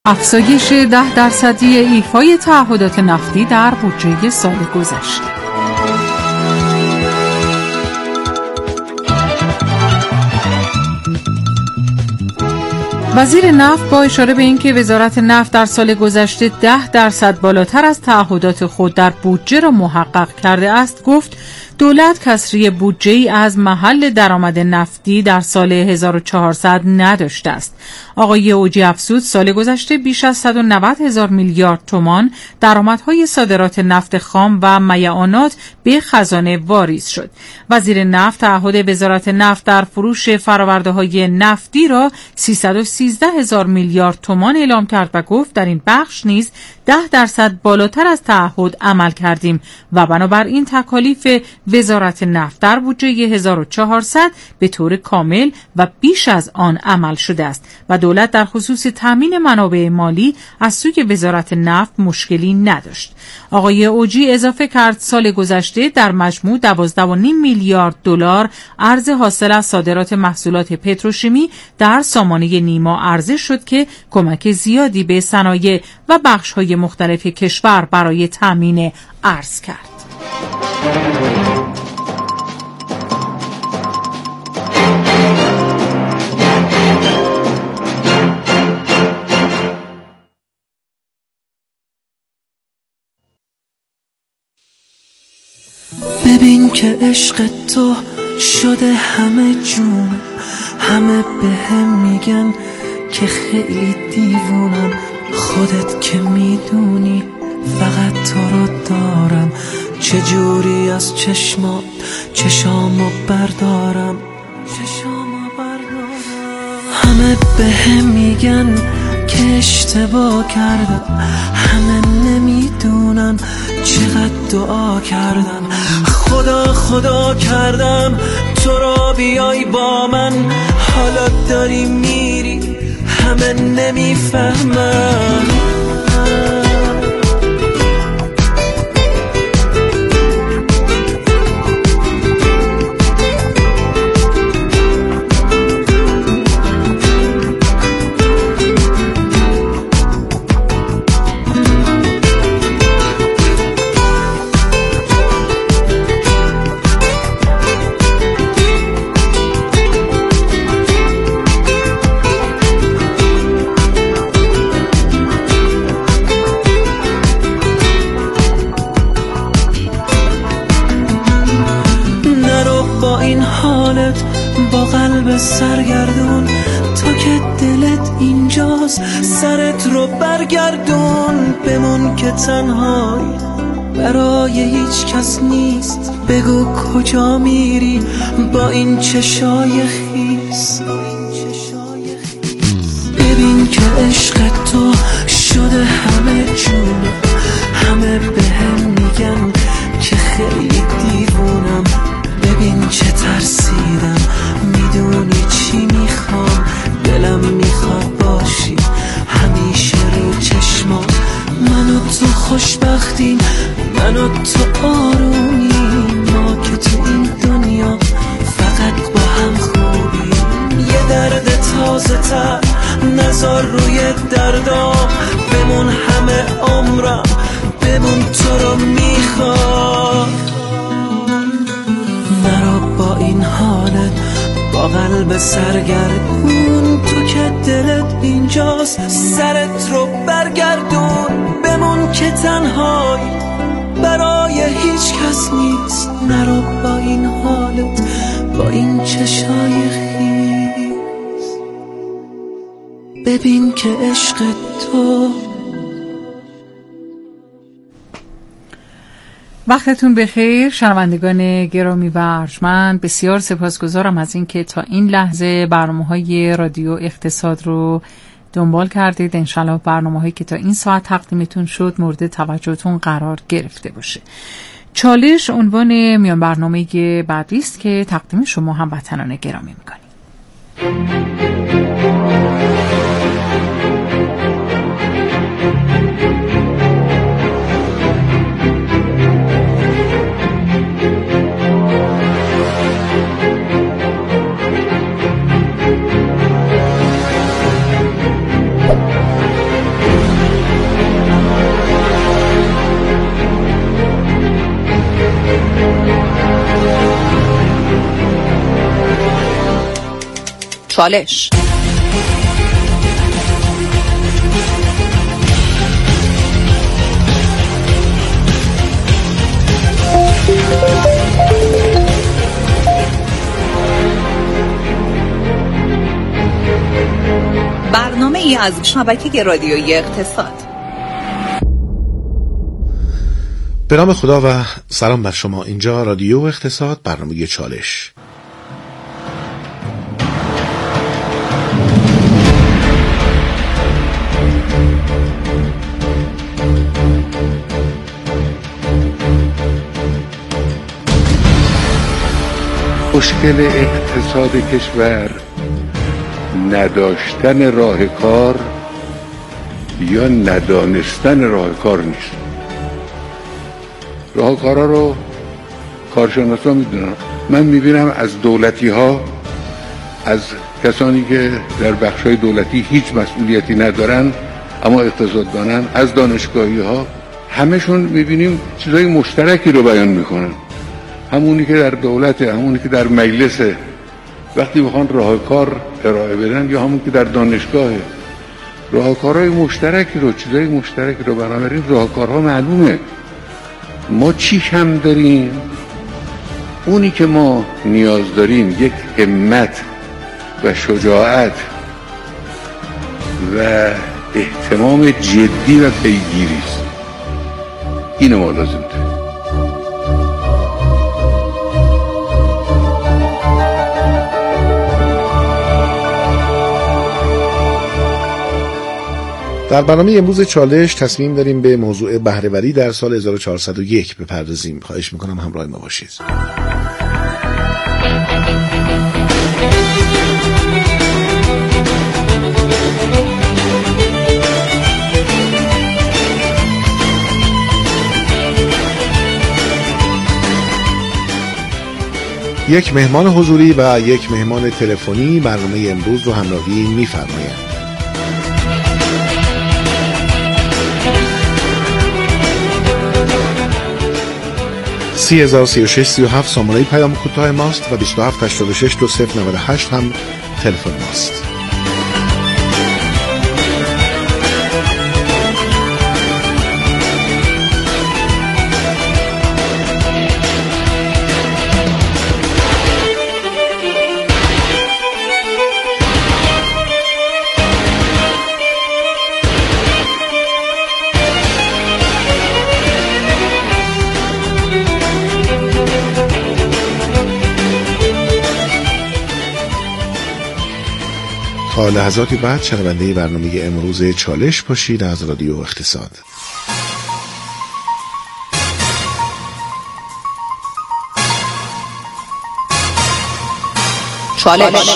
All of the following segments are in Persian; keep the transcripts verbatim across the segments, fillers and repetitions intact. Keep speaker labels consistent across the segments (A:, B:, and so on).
A: افزایش ده درصدی ایفای تعهدات نفتی در بودجه سال گذشته. وزیر نفت با اشاره به اینکه وزارت نفت در سال گذشته ده درصد بالاتر از تعهدات خود در بودجه را محقق کرده است، گفت دولت کسری بودجه‌ای از محل درآمد نفتی در سال هزار و چهارصد نداشته است. آقای اوجی افزود سال گذشته بیش از صد و نود هزار میلیارد تومان درآمدهای صادرات نفت خام و میعانات به خزانه واریز شد. وزیر نفت تعهد وزارت نفت در فروش فرآورده‌های نفتی را سیصد و سیزده هزار میلیارد تومان اعلام کرد و گفت در این بخش نیز ده درصد بالاتر از تعهد عمل کردیم و بنابراین تکالیف وزارت نفت در بودجه هزار و چهارصد به طور کامل و بیش از آن عمل شده است و دولت در خصوص تامین منابع مالی از سوی وزارت نفت مشکلی نداشت. آقای اوجی اضافه کرد سال گذشته در مجموع دوازده و نیم میلیارد دلار ارز حاصل از صادرات محصولات پتروشیمی در سامانه نیما عرضه شد که کمک زیادی به صنایع و بخش‌های مختلف کشور برای تامین ارز کرد.
B: ببین که عشق تو شده همه جون، همه به هم میگن که خیلی دیوونم، خودت که میدونی فقط تو رو دارم، چجوری از چشمات چشامو بردارم، چشامو بردارم. همه به هم میگن که اشتباه کردم، همه نمیدونن چقدر دعا کردم، خدا خدا کردم تو را بیای با من، حالا داری میری همه نمیفهمن. با قلب سرگردون تا که دلت اینجاست سرت رو برگردون، بمون که تنهایی برای هیچ کس نیست، بگو کجا میری با این چشای خیس. ببین که عشق تو شده همه جون، همه به هم میگن که خیلی دیوونم، ببین چه ترسیدم، میدونی چی میخوام، دلم میخواد باشی همیشه رو چشمام، من و تو خوشبختیم، من و تو آرومیم، ما که تو این دنیا فقط با هم خوبیم. یه درد تازه تر نزار روی دردا، بمون همه عمرم، بمون تو رو میخوام. نرو با این حالت با قلب سرگردون، تو که دلت اینجاست سرت رو برگردون، بمون که تنهایی برای هیچ کس نیست، نرو با این حالت با این چشای خیس. ببین که عشق تو.
A: وقتتون بخیر شنوندگان گرامی و ارجمند، بسیار سپاسگزارم از اینکه تا این لحظه برنامه‌های رادیو اقتصاد رو دنبال کردید. انشالله برنامه‌هایی که تا این ساعت تقدیمتون شد مورد توجهتون قرار گرفته باشه. چالش عنوان میان برنامه بعدی است که تقدیم شما هموطنان گرامی می‌کنیم.
C: چالش. برنامه ای از شبکه رادیویی اقتصاد.
D: به نام خدا و سلام بر شما. اینجا رادیو اقتصاد، برنامه چالش.
E: مشکل اقتصاد کشور نداشتن راه کار یا ندانستن راه کار نیست. راه کارا رو کارشناسا میدونن. من میبینم از دولتی ها، از کسانی که در بخشای دولتی هیچ مسئولیتی ندارن اما اقتصاد دانن، از دانشگاهی ها، همشون میبینیم چیزای مشترکی رو بیان میکنن. همونی که در دولته، همونی که در مجلسه، وقتی بخوان راهکار ارائه بدن، یا همون که در دانشگاهه، راهکارهای مشترکی رو، چیزای مشترکی رو. بنابراین راهکارها معلومه. ما چی کم داریم؟ اونی که ما نیاز داریم یک همت و شجاعت و اهتمام جدی و پیگیری است. اینو ما لازم داریم.
D: در برنامه امروز چالش تصمیم داریم به موضوع بهره‌وری در سال هزار و چهارصد و یک بپردازیم. خواهش میکنم همراه ما باشید. یک مهمان حضوری و یک مهمان تلفنی برنامه امروز رو همراهی می‌فرمایند. سی هزار و سی و شش سی و هفت سامانه پیام کوتاه ماست و بیست و هفت هشتاد و شش دو صفر نود و هشت هم تلفن ماست. تا لحظاتی بعد شنونده برنامه امروز چالش باشید از رادیو اقتصاد.
C: چالش.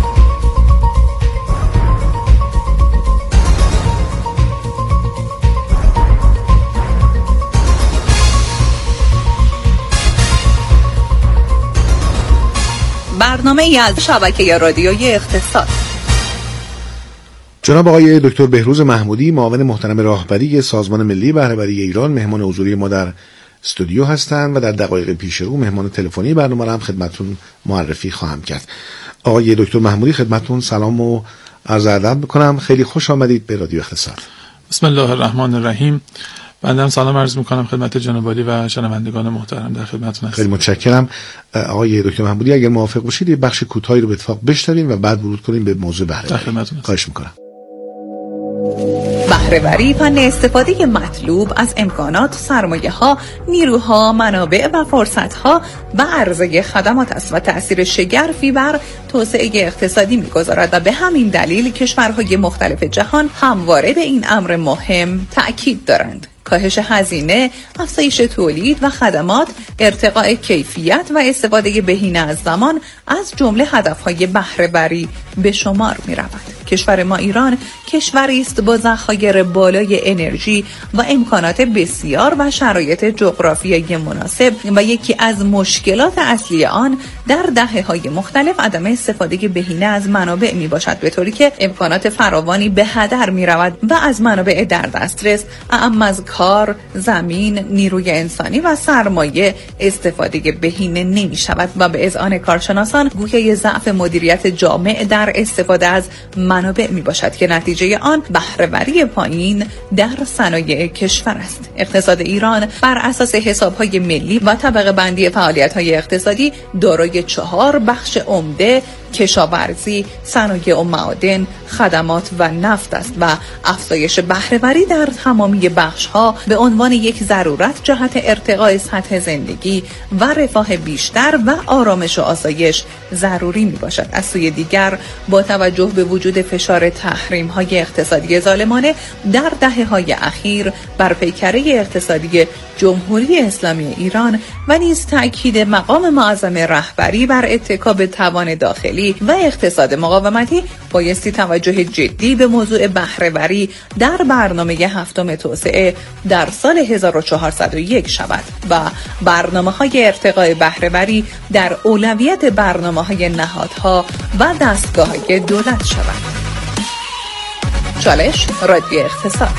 C: برنامه ای از شبکه رادیویی اقتصاد.
D: جناب آقای دکتر بهروز محمودی، معاون محترم راهبری سازمان ملی بهره‌وری ایران، مهمان حضوری ما در استودیو هستند و در دقایق پیش رو مهمان تلفنی برنامه را هم خدمتتون معرفی خواهم کرد. آقای دکتر محمودی، خدمتتون سلام و عرض ادب می‌کنم. خیلی خوش آمدید به رادیو اقتصاد.
F: بسم الله الرحمن الرحیم. بنده هم سلام عرض می‌کنم خدمت جناب عالی و شنوندگان محترم در خدمتتون هستم.
D: خیلی متشکرم. آقای دکتر محمودی، اگر موافق باشید یه بخش کوتاهی رو به اتفاق بشنویم و بعد ورود کنیم به موضوع بهره‌وری. خواهش می‌کنم.
C: بهره‌وری فن استفاده مطلوب از امکانات، سرمایه‌ها، نیروها، منابع و فرصت‌ها و عرضه خدمات است و تأثیر شگرفی بر توسعه اقتصادی می‌گذارد و به همین دلیل کشورهای مختلف جهان همواره به این امر مهم تأکید دارند. کاهش هزینه، افزایش تولید و خدمات، ارتقاء کیفیت و استفاده بهینه از زمان از جمله هدف‌های بهره‌وری به شمار می‌رود. کشور ما ایران کشوری است با ذخایر بالای انرژی و امکانات بسیار و شرایط جغرافیایی مناسب و یکی از مشکلات اصلی آن در دهه‌های مختلف عدم استفاده بهینه از منابع می باشد، به طوری که امکانات فراوانی به هدر می رود و از منابع در دسترس اعم از کار، زمین، نیروی انسانی و سرمایه استفاده بهینه نمی شود و به اذعان کارشناسان گویای ضعف مدیریت جامع در استفاده از منابع می باشد که نتیجه آن بهره‌وری پایین در صنایع کشور است. اقتصاد ایران بر اساس حساب‌های ملی و طبقه بندی فعالیت‌های اقتصادی دارای چهار بخش عمده کشاورزی، صنایع و معادن، خدمات و نفت است و افزایش بهره‌وری در تمامی بخش‌ها به عنوان یک ضرورت جهت ارتقاء سطح زندگی و رفاه بیشتر و آرامش و آسایش ضروری میباشد. از سوی دیگر با توجه به وجود فشار تحریم‌های اقتصادی ظالمانه در دهه‌های اخیر بر پیکره اقتصادی جمهوری اسلامی ایران و نیز تأکید مقام معظم رهبری بر اتکا به توان داخلی و اقتصاد مقاومتی، بایستی توجه جدی به موضوع بهره‌وری در برنامه هفتم توسعه در سال هزار و چهارصد و یک شود و برنامه‌های ارتقاء بهره‌وری در اولویت برنامه‌های نهادها و دستگاه‌های دولت شود. چالش رادیو اقتصاد.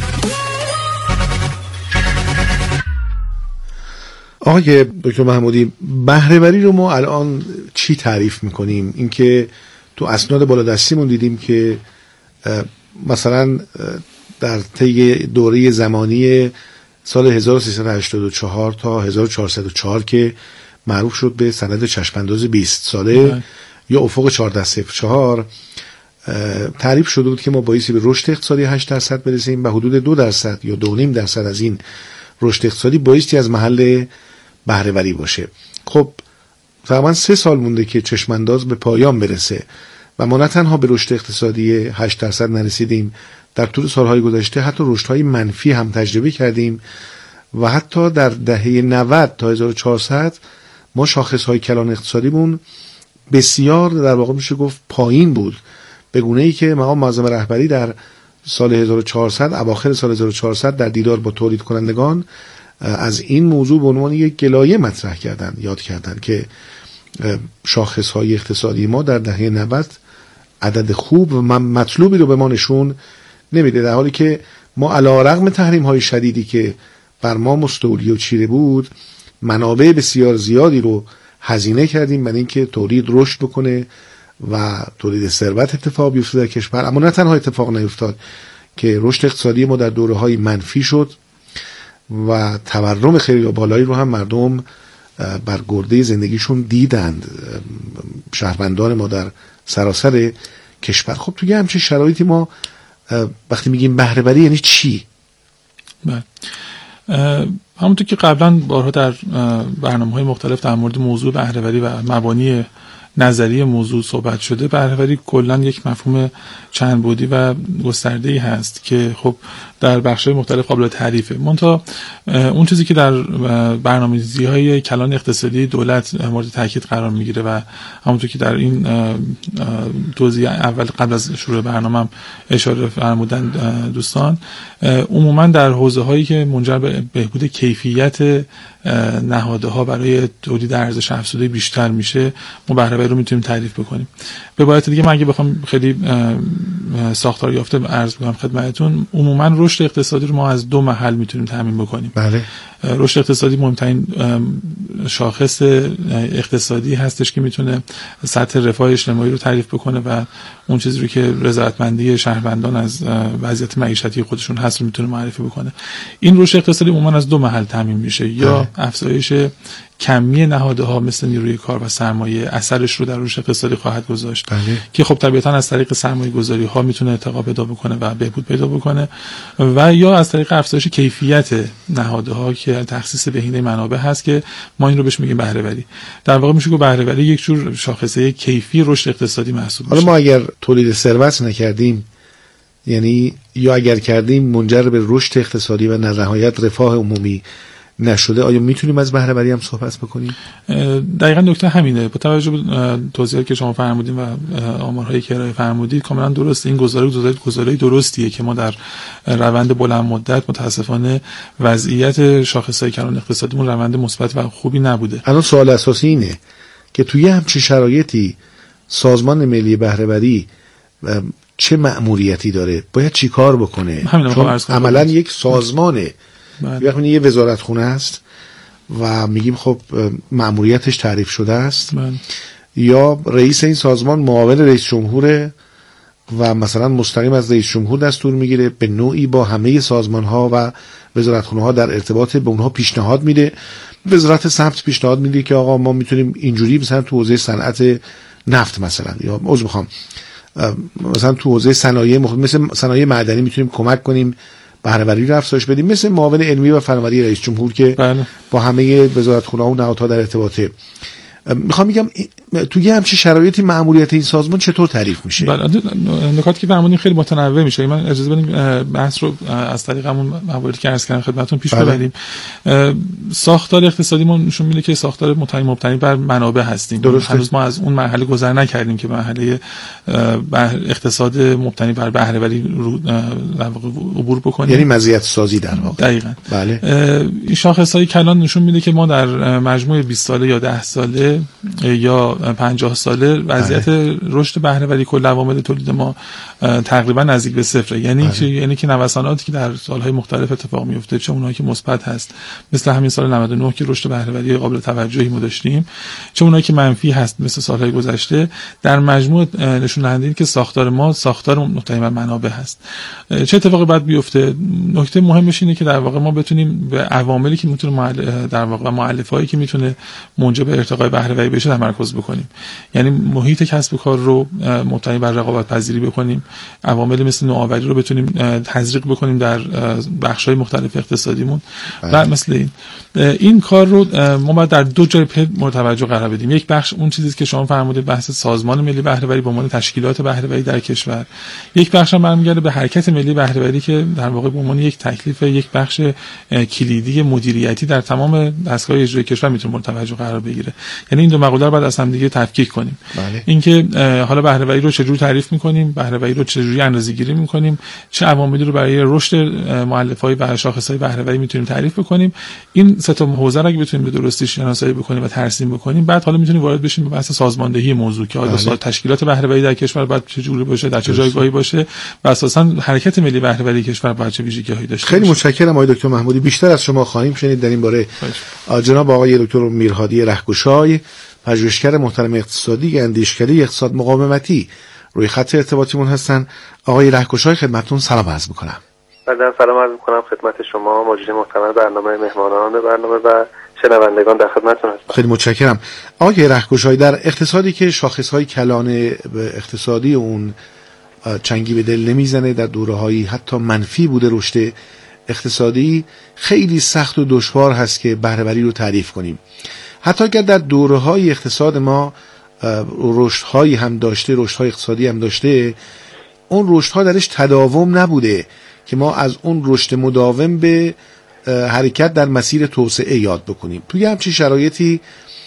D: آقای دکتر محمودی، بهره‌وری رو ما الان چی تعریف میکنیم؟ اینکه تو اسناد بالادستیمون دیدیم که مثلا در طی دوره زمانی سال هزار و سیصد و هشتاد و چهار تا هزار و چهارصد و چهار که معروف شد به سند چشمانداز بیست ساله ده. یا افق چهارده صفر چهار تعریف شده بود که ما بایستی به رشد اقتصادی هشت درصد برسیم و حدود دو درصد یا دو و نیم درصد از این رشد اقتصادی بایستی از محل بهره‌وری باشه. خب تقریبا سه سال مونده که چشمانداز به پایان برسه و ما نه تنها به رشد اقتصادی هشت درصد نرسیدیم، در طول سالهای گذشته حتی رشدهای منفی هم تجربه کردیم و حتی در دهه نود تا هزار و چهارصد ما شاخصهای کلان اقتصادیمون بسیار در واقع میشه گفت پایین بود، به گونه‌ای که مقام معظم رهبری در سال هزار و چهارصد اواخر سال هزار و چهارصد در دیدار با تولید کنندگان از این موضوع به عنوان یک گلایه مطرح کردن، یاد کردن که شاخصهای اقتصادی ما در دهه نود عدد خوب و مطلوبی رو به ما نشون نمیده، در حالی که ما علی‌رغم تحریم‌های شدیدی که بر ما مستولی و چیره بود منابع بسیار زیادی رو هزینه کردیم برای اینکه تولید رشد بکنه و تولید ثروت اتفاق بیفته در کشور. اما نه تنها اتفاق نیفتاد که رشد اقتصادی ما در دوره‌های منفی شد و تورم خیلی بالایی رو هم مردم بر گرده زندگیشون دیدند، شهروندان ما در سراسر کشور. خب توی همچین شرایطی ما وقتی میگیم بهره‌وری یعنی چی؟
F: بله، همونطور که قبلا بارها در برنامه‌های مختلف در مورد موضوع بهره‌وری و مبانی نظری موضوع صحبت شده، بهره‌وری کلاً یک مفهوم چند بعدی و گسترده‌ای هست که خب در بخش‌های مختلف قابل تعریفه. منتها اون چیزی که در برنامه‌ریزی‌های کلان اقتصادی دولت مورد تاکید قرار میگیره و همونطور که در این توضیح اول قبل از شروع برنامه اشاره فرمودن دوستان، عموماً در حوزه‌هایی که منجر به بهبود کیفیت نهادها برای تولید ارزش افزوده بیشتر میشه، ما بهره‌وری رو میتونیم تعریف بکنیم. به عبارت دیگه من اگه بخوام خیلی ساختار یافته عرض بکنم خدمتتون، عموما رشد اقتصادی رو ما از دو محل میتونیم تامین بکنیم.
D: بله.
F: رشد اقتصادی مهمترین شاخص اقتصادی هستش که میتونه سطح رفاه اجتماعی رو تعریف بکنه و اون چیزی رو که رضایتمندی شهروندان از وضعیت معیشتی خودشون هست رو میتونه معرفی بکنه. این رشد اقتصادی عموما از دو محل تامین میشه، یا افزایش کمی نهادها مثل نیروی کار و سرمایه اثرش رو در رشد اقتصادی خواهد گذاشت، بله. که خب طبیعتاً از طریق سرمایه گذاری ها میتونه ارتقا پیدا بکنه و بهبود پیدا بکنه، و یا از طریق افزایش کیفیت نهادها که تخصیص بهینه منابع هست که ما این رو بهش میگیم بهره‌وری. در واقع میشه گفت بهره‌وری یک جور شاخصه کیفی رشد اقتصادی محسوب میشه.
D: حالا ما اگر تولید ثروت نکردیم، یعنی یا اگر کردیم منجر به رشد اقتصادی و در نهایت رفاه عمومی نشده، آیا میتونیم از بهره وری هم صحبت بکنیم؟
F: دقیقاً نکته همینه. با توجه به توضیحاتی که شما فرمودین و آمارهایی که ارائه فرمودید کاملا درسته. این گزاره گزاره درستیه که ما در روند بلند مدت متاسفانه وضعیت شاخصهای کلان اقتصادیمون روند مثبت و خوبی نبوده.
D: الان سوال اساسی اینه که توی همچین شرایطی سازمان ملی بهره وری چه مأموریتی داره؟ باید چی کار بکنه؟ چون عملا یک سازمانه. وقتی یه وزارتخونه است و میگیم خب مأموریتش تعریف شده است من. یا رئیس این سازمان معاون رئیس جمهوره و مثلا مستقیم از رئیس جمهور دستور میگیره، به نوعی با همه سازمان ها و وزارتخونه ها در ارتباط به اونها پیشنهاد میده. وزارت صنعت پیشنهاد میده که آقا ما میتونیم اینجوری مثلا تو حوزه صنعت نفت مثلا یا عذر میخوام مثلا تو حوزه صنایع مثل صنایع معدنی میتونیم کمک کنیم بهره وری رو افزایش بدیم، مثل معاون علمی و فناوری رئیس جمهور که بله. با همه وزارتخونه‌ها و نهادها در ارتباطه. میخوام بگم توی همچین شرایطی مأموریت این سازمان چطور تعریف میشه؟
F: بله، نکاتی که فرمودین خیلی متنوع میشه. من اجازه بدید بحث رو از طریق همون مواردی که عرض کردم خدمتتون پیش بله. ببریم. ساختار اقتصادی ما نشون میده که ساختار مبتنی بر منابع هستیم. درسته. هنوز ما از اون مرحله گذر نکردیم که مرحله اقتصاد مبتنی بر بهره وری رو در واقع عبور بکنیم.
D: یعنی مزیت سازی در واقع.
F: دقیقاً.
D: بله.
F: این شاخصهای کلان نشون میده که ما در مجموع بیست ساله یا ده ساله یا پنجاه ساله وضعیت رشد بهره وری کل عوامل تولید ما تقریبا نزدیک به صفره. یعنی بله. یعنی که نوساناتی که در سالهای مختلف اتفاق میفته، چه اونایی که مثبت هست مثل همین سال نود و نه که رشد بهره وری قابل توجهی ما داشتیم، چه اونایی که منفی هست مثل سالهای گذشته، در مجموع نشون دهنده این که ساختار ما ساختار مبتنی بر منابع هست. چه اتفاقی باید بیفته؟ نکته مهمش اینه که در واقع ما بتونیم به عواملی که میتونه در واقع مؤلفه‌ای که میتونه منجر به ارتقای بهره وری بشه تمرکز بکنیم. یعنی محیط کسب و کار رو مبتنی بر رقابت پذیری بکنیم، عواملی مثل نوآوری رو بتونیم تزریق بکنیم در بخش‌های مختلف اقتصادیمون و مثل این این کار رو ما باید در دو جای متوجه قرار بدیم. یک بخش اون چیزی که شما فرمودید بحث سازمان ملی بهره وری به عنوان تشکیلات بهره وری در کشور، یک بخش هم برمیگرده به حرکت ملی بهره وری که در واقع به عنوان یک تکلیف یک بخش کلیدی مدیریتی در تمام دستگاه اجرایی کشور میتونه مورد توجه قرار بگیره. یعنی این دو مقوله رو بعد از هم دیگه تفکیک کنیم. بله. اینکه حالا بهره وری رو چجوری تعریف می‌کنیم، بهره وری رو چجوری اندازه‌گیری می‌کنیم، چه عواملی رو برای رشد مؤلفه‌های و شاخص‌های بهره وری میتونیم تعریف بکنیم. این سه تا حوزه رو اگه بتونیم به درستی شناسایی بکنیم و ترسیم بکنیم، بعد حالا میتونیم وارد بشیم به بحث سازماندهی موضوع که آیا بله. تشکیلات بهره وری در کشور باید چجوری باشه، در چه جایگاهی باشه و اساساً حرکت ملی بهره وری کشور باید چه ویژگی‌هایی داشته باشه.
D: خیلی متشکرم آقای دکتر محمودی. بیشتر از شما خواهیم شنید در این باره. جناب آقای دکتر میرهادی رهگشای، پژوهشگر محترم اقتصادی اندیشکده اقتصاد مقاومتی، روی خط ارتباطیمون هستن. آقای رهگشای خدمتتون سلام عرض می‌کنم.
G: بعداً سلام عرض می‌کنم خدمت شما مجری محترم برنامه، مهمانان برنامه و شنوندگان در خدمتتون هستم.
D: خیلی متشکرم. آقای رهگشای، در اقتصادی که شاخص‌های کلان اقتصادی اون چنگی به دل نمیزنه، در دوره‌هایی حتی منفی بوده رشد اقتصادی، خیلی سخت و دشوار هست که بهره وری رو تعریف کنیم. حتی اگر در دوره‌های اقتصاد ما رشدهایی هم داشته، رشدهای اقتصادی هم داشته، اون رشدها درش تداوم نبوده که ما از اون رشد مداوم به حرکت در مسیر توسعه یاد بکنیم. توی همچین شرایطی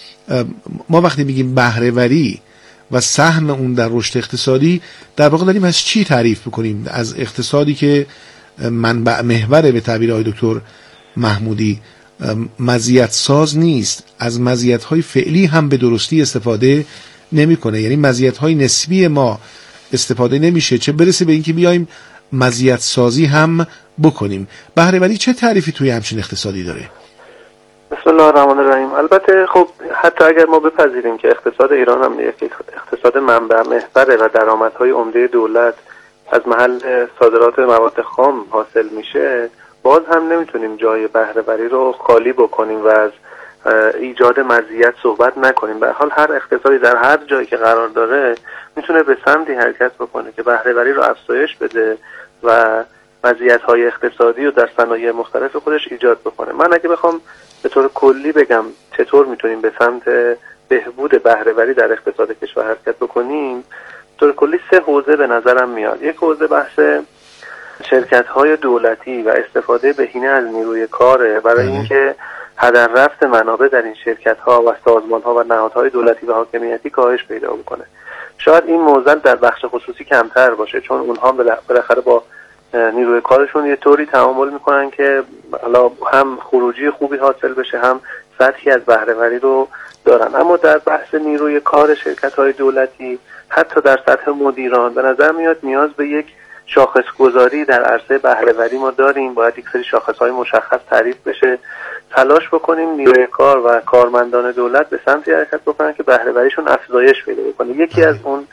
D: ما وقتی میگیم بهره وری و سهم اون در رشد اقتصادی، در واقع داریم از چی تعریف بکنیم؟ از اقتصادی که منبع محوره به تعبیر آقای دکتر محمودی، مزیت ساز نیست، از مزیت های فعلی هم به درستی استفاده نمیکنه. یعنی مزیت های نسبی ما استفاده نمیشه، چه برسه به اینکه بیایم مزیت سازی هم بکنیم. بهره وری چه تعریفی توی همچین اقتصادی داره؟
G: بسم الله الرحمن الرحیم. البته خب حتی اگر ما بپذیریم که اقتصاد ایران هم یک اقتصاد منبع محوره و درآمدهای عمده دولت از محل صادرات مواد خام حاصل میشه، باز هم نمیتونیم جای بهره وری رو خالی بکنیم و از ایجاد مزیت صحبت نکنیم. به هر حال هر اقتصادی در هر جایی که قرار داره میتونه به سمتی حرکت بکنه که بهره وری رو افزایش بده و مزیت‌های اقتصادی رو در صنایع مختلف خودش ایجاد بکنه. من اگه بخوام به طور کلی بگم چطور میتونیم به سمت بهبود بهره وری در اقتصاد کشور حرکت بکنیم، به طور کلی سه حوزه به نظرم میاد. یک حوزه بحث شرکت‌های دولتی و استفاده بهینه از نیروی کاره برای اینکه هدر رفت منابع در این شرکت ها و سازمان ها و نهادهای دولتی و حاکمیتی کاهش پیدا بکنه. شاید این موزل در بخش خصوصی کمتر باشه، چون اونها بالاخره با نیروی کارشون یه طوری تعامل میکنن که حالا هم خروجی خوبی حاصل بشه، هم سطحی از بهره‌وری رو دارن. اما در بحث نیروی کار شرکت‌های دولتی حتی در سطح مدیران به نظر میاد نیاز به یک شاخص گذاری در عرصه بهره‌وری ما داریم. باید یک سری شاخص‌های مشخص تعریف بشه، تلاش بکنیم نیروی کار و کارمندان دولت به سمتی حرکت بکنن که بهره‌وریشون افزایش پیدا بکنه. یکی از اون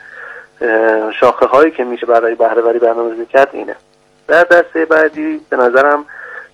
G: شاخه‌هایی که میشه برای بهره‌وری برنامه‌ریزی کرد اینه. در دسته بعدی به نظرم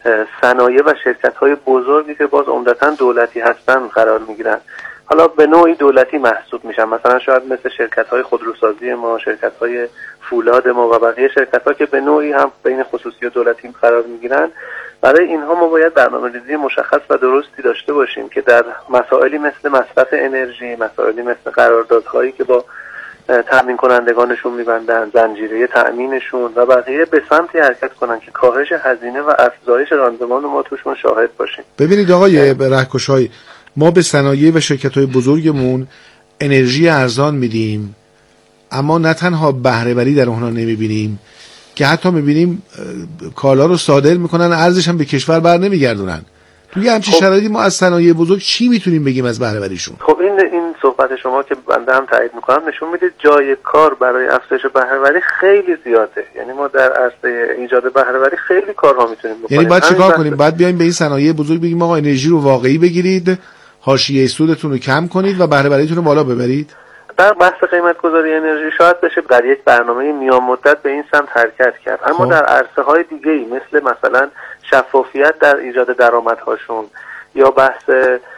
G: صنایع و شرکت‌های بزرگی که باز عمدتاً دولتی هستن قرار میگیرن. حالا به نوعی دولتی محسوب میشن، مثلا شاید مثل شرکت‌های خودروسازی ما، شرکت‌های فولاد ما و بقیه شرکت‌ها که به نوعی هم بین خصوصی و دولتی قرار میگیرن. برای اینها ما باید برنامه‌ریزی مشخص و درستی داشته باشیم که در مسائلی مثل مصرف انرژی، مسائلی مثل قراردادهایی که با تامین کنندگانشون میبندن، زنجیره تامینشون و بقیه به سمتی حرکت کنن که کاهش هزینه و افزایش راندمان ما توشون شاهد باشیم.
D: ببینید آقای رهکشای، ما به صنایع و شرکت‌های بزرگمون انرژی ارزان میدیم، اما نه تنها بهره‌وری در اونها نمیبینیم که حتی میبینیم کالا رو صادر میکنن، ارزش هم به کشور بر نمیگردونن. توی همچین خب. شرایطی ما از صنایع بزرگ چی میتونیم بگیم از بهره‌وریشون؟
G: خب این این صحبت شما که بنده هم تایید میکنم نشون میده جای کار برای افزایش بهره‌وری خیلی زیاده. یعنی ما در عرصه ایجاد بهره‌وری خیلی کارها میتونیم بکنیم.
D: یعنی باید چیکار کنیم؟ باید بیایم به این صنایع بزرگ بگیم آقا انرژی رو واقعی بگیرید، حاشیه سودتون رو کم کنید و بهره‌وریتون رو بالا ببرید.
G: در بحث قیمت گذاری انرژی شاید بشه در یک برنامه میان مدت به این سمت حرکت کرد، اما خب. در عرصه های دیگه ای مثل مثلا شفافیت در ایجاد درآمدهاشون یا بحث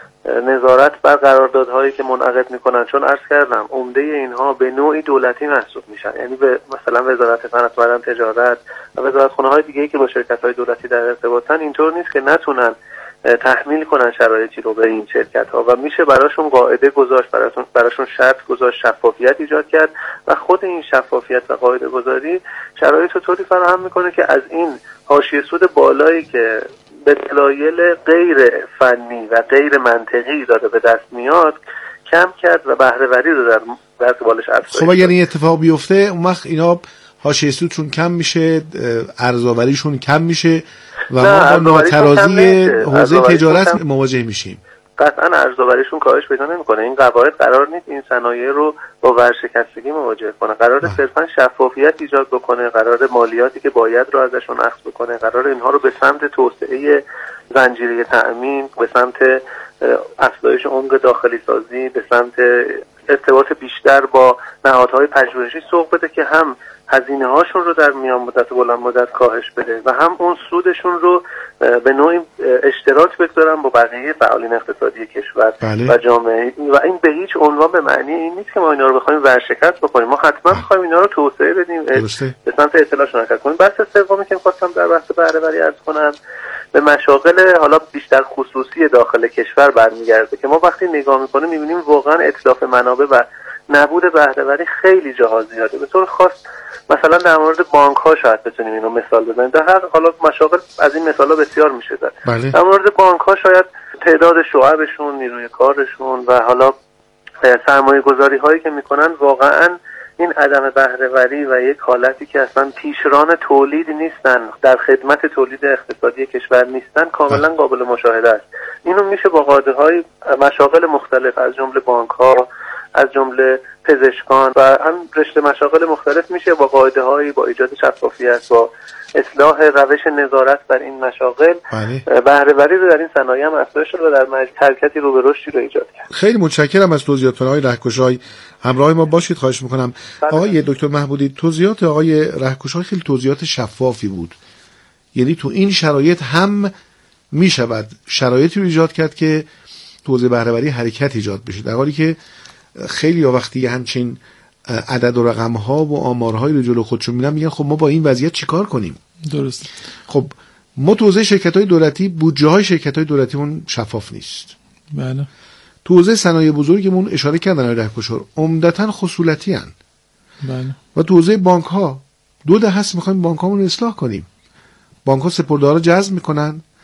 G: نظارت بر قراردادهایی که منعقد میکنن، چون عرض کردم عمده اینها به نوعی دولتی محسوب میشن، یعنی به مثلا وزارت صنعت و تجارت و وزارتخانه های دیگه ای که با شرکت های دولتی در ارتباطن اینطور نیست که نتونن تحمیل کنن شرایطی رو به این شرکت ها و میشه براشون قاعده گذاشت، براشون براشون شرط گذاشت، شفافیت ایجاد کرد و خود این شفافیت و قاعده گذاری شرایط رو طوری فراهم میکنه که از این حاشیه سود بالایی که به دلایل غیر فنی و غیر منطقی داده به دست میاد کم کرد و بهره‌وری رو در در قبالش افزایش.
D: خب اگر این اتفاق بیفته اون وقت اینا حاشیه سودشون کم میشه، ارزآوریشون کم میشه و ما با ناترازی حوزه تجارت مواجه میشیم.
G: قطعا ارزآوریشون کاهش پیدا نمیکنه. این قواعد قرار نیست این صنایع رو با ورشکستگی مواجه کنه، قرار صرفا شفافیت ایجاد بکنه، قرار مالیاتی که باید رو ازشون اخذ بکنه، قرار اینها رو به سمت توسعه زنجیره تأمین، به سمت افزایش عمق داخلی سازی، به سمت ارتباط بیشتر با نهادهای پژوهشی سوق بده که هم هزینه هاشون رو در میان مدت و بلند مدت کاهش بده و هم اون سودشون رو به نوعی اشتراک بگذارن با بقیه فعالین اقتصادی کشور بله. و جامعه. و این به هیچ عنوان به معنی این نیست که ما اینا رو بخوایم ورشکست بکنیم، ما حتما بخوایم اینا رو توسعه بدیم، به سمت اطلاعش حرکت کنیم. بحث سومی که می‌خواستم در بحث بهره‌وری عرض کنم به مشاغل حالا بیشتر خصوصی داخل کشور برمیگرده که ما وقتی نگاه می‌کنیم می‌بینیم واقعا اتلاف منابع و نبود بهره‌وری خیلی جاها زیاده. به طور خاص مثلا در مورد بانک ها شاید بتونیم اینو مثال بزنیم. در هر حالا مشاغل از این مثالا بسیار میشه زد. بله. در مورد بانک ها شاید تعداد شعبشون، نیروی کارشون و حالا سرمایه گذاری هایی که میکنن واقعا این عدم بهره‌وری و یک حالتی که اصلا پیشران تولید نیستن، در خدمت تولید اقتصادی کشور نیستن، کاملا قابل مشاهده است. اینو میشه با قاعده های مشاغل مختلف از جمله بانک ها، از جمله پزشکان و هم رشته مشاغل مختلف میشه با قاعده هایی، با ایجاد شفافیت، با اصلاح روش نظارت بر این مشاغل بهره‌وری رو در این صنایع هم افزایش شد و در مجموع حرکتی رو به رشدی رو ایجاد کرد.
D: خیلی متشکرم از توضیحاتتون آقای رهکشای. همراه ما باشید خواهش میکنم. آقای دکتر محمودی، توضیحات آقای رهکشای خیلی توضیحات شفافی بود. یعنی تو این شرایط هم میشود شرایطی رو ایجاد کرد که توزیع بهره‌وری حرکت ایجاد بشه، در حالی که خیلی وقتی همچین عدد و رقم‌ها و آمارهایی رو جلو خودشون می‌بینن میگن خب ما با این وضعیت چیکار کنیم؟
F: درست.
D: خب ما تو حوزه شرکت‌های دولتی بودجه‌های شرکت‌های دولتیمون شفاف نیست.
F: بله.
D: تو حوزه صنایع بزرگمون اشاره کردن آقای رهکشار عمدتاً خصولتی ان.
F: بله.
D: و تو حوزه بانک‌ها دو دهه هست می‌خوایم بانک‌هامون رو اصلاح کنیم. بانک‌ها سپرده‌ها رو جذب می‌کنن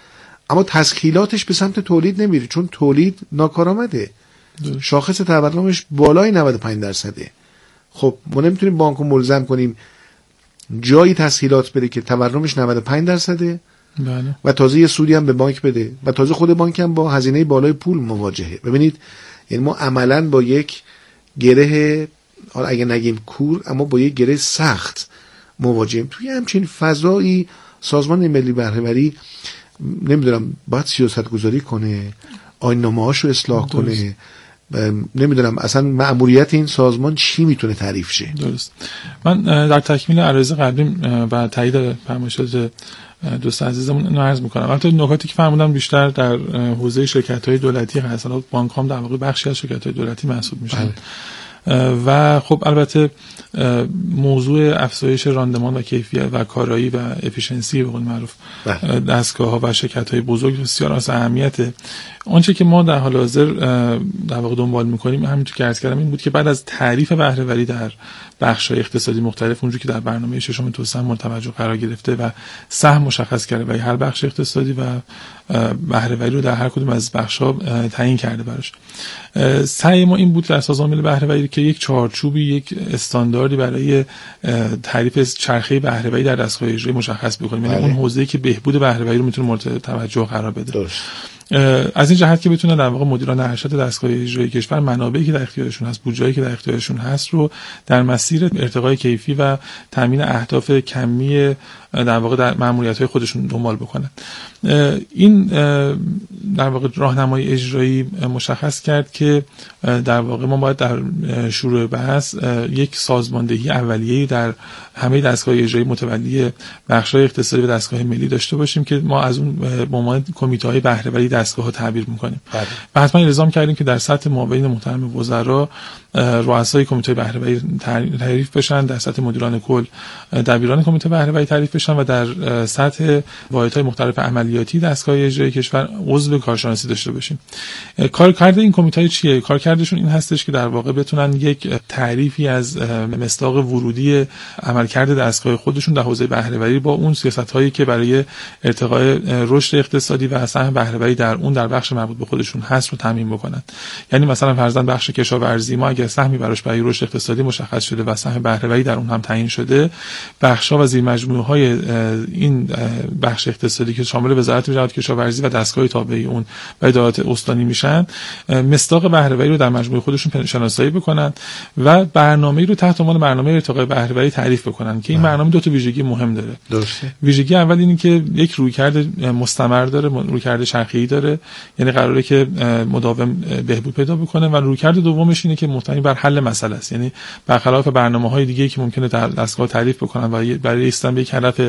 D: اما تسهیلاتش به سمت تولید نمیره، چون تولید ناکارآمده، شاخص تورمش بالای نود و پنج درصده. خب ما نمیتونیم بانکو ملزم کنیم جایی تسهیلات بده که تورمش نود و پنج درصده
F: بله.
D: و تازه یه سودی هم به بانک بده و تازه خود بانک هم با هزینه بالای پول مواجهه. ببینید یعنی ما عملاً با یک گره، حالا اگه نگیم کور، اما با یک گره سخت مواجهیم. توی همچین فضایی سازمان ملی بهره‌وری نمیدونم باید سیاست گذاری کنه، آیین‌نامه‌هاش رو اصلاح کنه، نمیدونم اصلا مأموریت این سازمان چی میتونه تعریف شه.
F: درست. من در تکمیل عرض قبلیم و تایید فرمایشات دوست عزیزمون اینو عرض میکنم. البته نکاتی که فرمودم بیشتر در حوزه شرکت‌های دولتی هست. الان بانک‌ها هم در واقع بخشی از شرکت‌های دولتی محسوب میشن. و خب البته موضوع افزایش راندمان و کیفیت و کارایی و افیشنسی به قول معروف دستگاه‌ها و شرکت‌های بزرگ بسیار از اهمیته. آنچه که ما در حال حاضر در واقع دنبال می‌کنیم همونطور که عرض کردم این بود که بعد از تعریف بهره‌وری در بخش‌های اقتصادی مختلف، اونجوری که در برنامه ششم توسعه مورد توجه قرار گرفته و سهم مشخص کرده و هر بخش اقتصادی و بهره‌وری رو در هر کدوم از بخش‌ها تعیین کرده براش. سعی ما این بود در سازمان ملی بهره‌وری که یک چارچوبی، یک استانداردی برای تعریف چرخه بهره‌وری در دستگاه اجرایی مشخص بکنیم. یعنی اون حوزه‌ای که بهبود بهره‌وری رو میتونه مورد توجه قرار بده. درست. از این جهت که بتونن در واقع مدیران ارشد دستگاه اجرایی کشور منابعی که در اختیارشون هست، بودجه‌ای که در اختیارشون هست رو در مسیر ارتقای کیفی و تامین اهداف کمی در واقع در مأموریت‌های خودشون دنبال بکنن. این در واقع راهنمای اجرایی مشخص کرد که در واقع ما باید در شروع بحث یک سازماندهی اولیه‌ای در همه دستگاه اجرایی متولی بخش‌های اقتصادی و دستگاه ملی داشته باشیم که ما از اون به عنوان کمیته‌های بهره‌وری دستگاه‌ها تعبیر می‌کنیم. و حتما الزام کردیم که در سطح معاونین محترم وزرا رؤسای کمیته بهره‌وری تعریف بشن، در سطح مدیران کل دبیران کمیته بهره‌وری تعریف بشن و در سطح واحدهای مختلف عملیاتی دستگاه اجرایی کشور عضو کارشناسی داشته باشیم. کارکرد این کمیته چیه؟ کارکردشون این هستش که در واقع بتونن یک تعریفی از مصداق ورودی عملکرد دستگاه خودشون در حوزه بهره‌وری با اون سیاست‌هایی که برای ارتقای رشد اقتصادی و سهم بهره‌وری در اون در بخش مربوط به خودشون هست رو تامین بکنن. یعنی مثلا فرضاً بخش کشاورزی ما اگه سهمی براش برای رشد اقتصادی مشخص شده و سهم بهره‌وری در اون هم تعیین شده، بخش‌ها و زیرمجموعه‌های این بخش اقتصادی که شامل وزارت زراعت کشاورزی و دستگاه تابع اون و ادارات استانی میشن، مصداق بهره‌وری رو در مجموعه خودشون شناسایی بکنن و برنامه‌ای رو تحت عنوان برنامه ارتقای بهره‌وری تعریف بکنن که این برنامه دو تا ویژگی مهم داره. درسته. ویژگی اول اینه که یک رویکرد مستمر داره، رویکرد چرخه‌ای داره، یعنی قراره که مداوم بهبود پیدا بکنه، و رویکرد دومش اینه که مبتنی بر حل مسئله است. یعنی برخلاف برنامه‌های دیگه که ممکنه در دستگاه تعریف بکنن و برای استن به یک هدف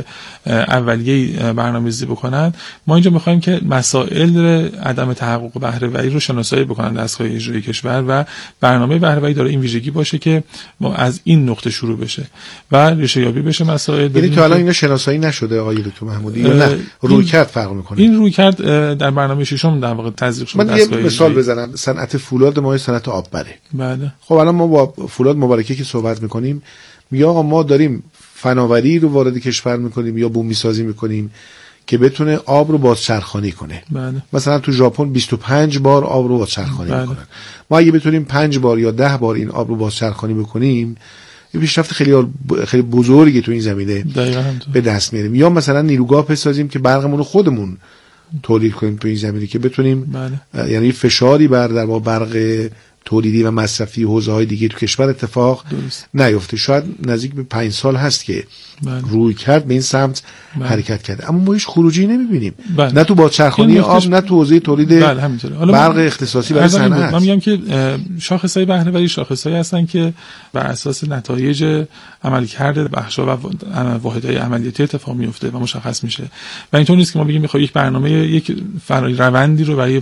F: اولیه برنامه‌ریزی بکنن، ما اینجا می‌خوایم که مسائل عدم تحقق بهره‌وری رو شناسایی بکنن دستگاه اجرایی کشور و برنامه بهره‌وری داره این ویژگی باشه که از این نقطه شروع بشه و ریشه یابی بشه مسائل.
D: یعنی تا الان اینا شناسایی نشده آقای دکتر محمودی یا نه رویکرد فرق می‌کنه؟
F: این رویکرد در برنامه ششم در واقع تزریق شده.
D: من یه مثال بزنم، صنعت فولاد ما صنعت آببره.
F: بله.
D: خب الان ما با فولاد مبارکه که صحبت می‌کنیم، یا آقا ما داریم فناوری رو وارد کشور می‌کنیم یا بومی سازی می‌کنیم که بتونه آب رو بازچرخانی کنه.
F: بله.
D: مثلا تو ژاپن بیست و پنج بار آب رو بازچرخانی
F: بله.
D: میکنن. ما اگه بتونیم پنج بار یا ده بار این آب رو بازچرخانی بکنیم، این پیشرفت خیلی خیلی بزرگی تو این زمینه به دست میاریم. یا مثلا نیروگاه بسازیم که برقمون رو خودمون تولید کنیم تو این زمینه که بتونیم، بله. یعنی فشاری بر در با برق تولیدی و مصرفی حوزه‌های دیگه تو کشور اتفاق درست. نیفته. شاید نزدیک به پنج سال هست که بله. روی کرد به این سمت بله. حرکت کرده، اما ما هیچ خروجی نمی‌بینیم. بله. نه تو بازچرخانی آب، نه تو حوزه تولید بله برق اختصاصی برای صنعت.
F: من میگم که شاخص‌های بهره‌وری شاخص‌هایی هستن که بر اساس نتایج عملکرد بخش‌ها و واحدهای عملیاتی اتفاق میفته و مشخص میشه. و اینطور نیست که ما بگیم می‌خوایم یک برنامه یک روندی رو برای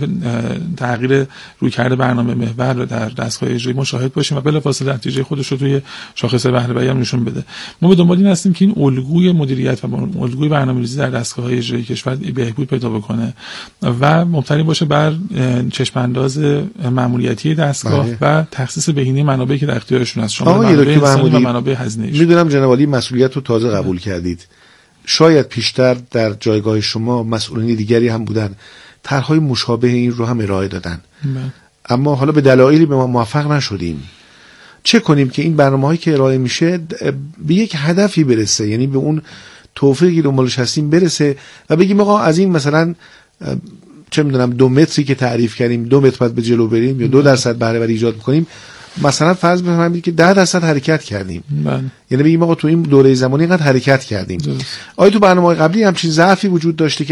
F: تغییر رویکرد برنامه محور در دستگاه اجرایی مشاهد باشیم و بلافاصله نتیجه خودش رو توی شاخص بهره‌وری هم نشون بده. ما به دنبال این هستیم که این الگوی مدیریت و الگوی برنامه‌ریزی در دستگاه‌های اجرایی کشور بهبود پیدا بکنه و مبتنی باشه بر چشم‌انداز مأموریتی دستگاه بله. و تخصیص بهینه منابعی که در اختیارشون هست، شامل منابع انسانی و منابع هزینه‌ای.
D: میدونم جناب عالی مسئولیت رو تازه قبول کردید. شاید پیشتر در جایگاه شما مسئولین دیگری هم بودن، طرح‌های مشابه این رو هم ارائه دادن، اما حالا به دلایلی به ما موفق نشدیم. چه کنیم که این برنامه‌هایی که ارائه میشه به یک هدفی برسه، یعنی به اون توفیقی دنبالش هستیم برسه و بگیم آقا از این مثلا چه میدونم دو متری که تعریف کردیم دو متر بعد به جلو بریم یا دو درصد بهره وری ایجاد می‌کنیم، مثلا فرض بفرمایید که ده درصد حرکت کردیم، بله. یعنی بگیم آقا تو این دوره زمانی اینقدر حرکت کردیم. آیا تو برنامه‌های قبلی همچین ضعفی وجود داشته که